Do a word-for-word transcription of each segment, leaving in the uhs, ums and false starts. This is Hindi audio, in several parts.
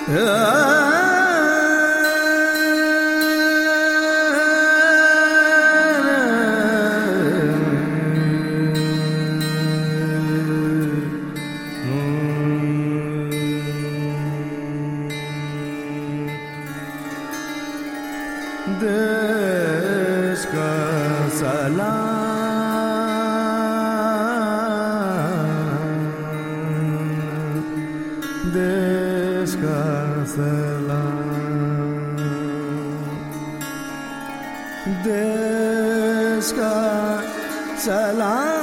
देश का सलाम, देश का सलाम, देश का सलाम,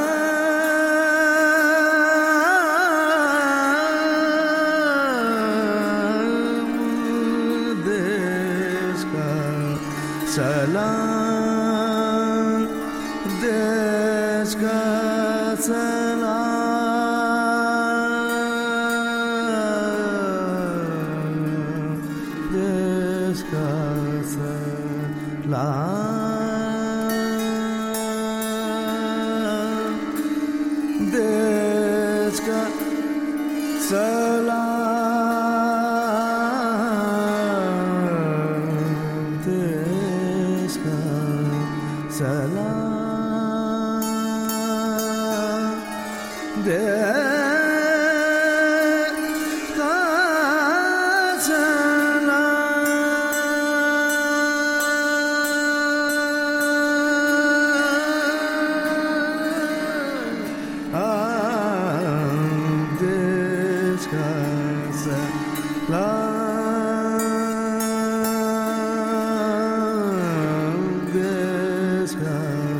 सलाम, देश का सलाम, देश का सलाम, देश का सलाम, सलाम, देश का सलाम, देश का सलाम, देश का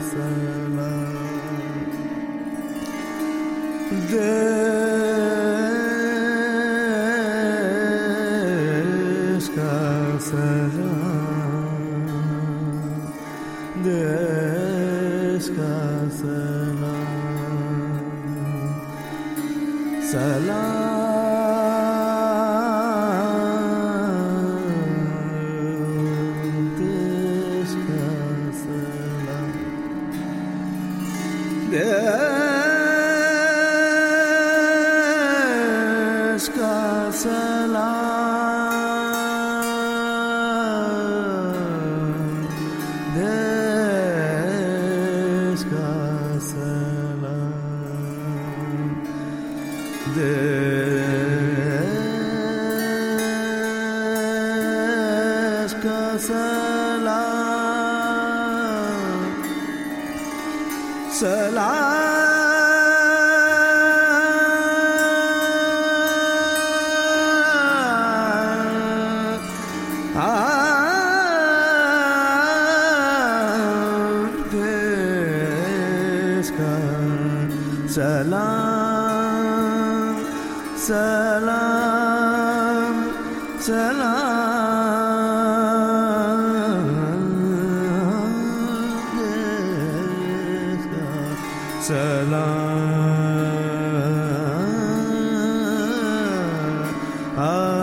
देश का सलाम, देश का सलाम, सलाम, देश का सलाम, देश का सलाम, देश का सलाम, देश का सलाम, सलाम, सलाम, सलाम, सलाम, देश का सलाम,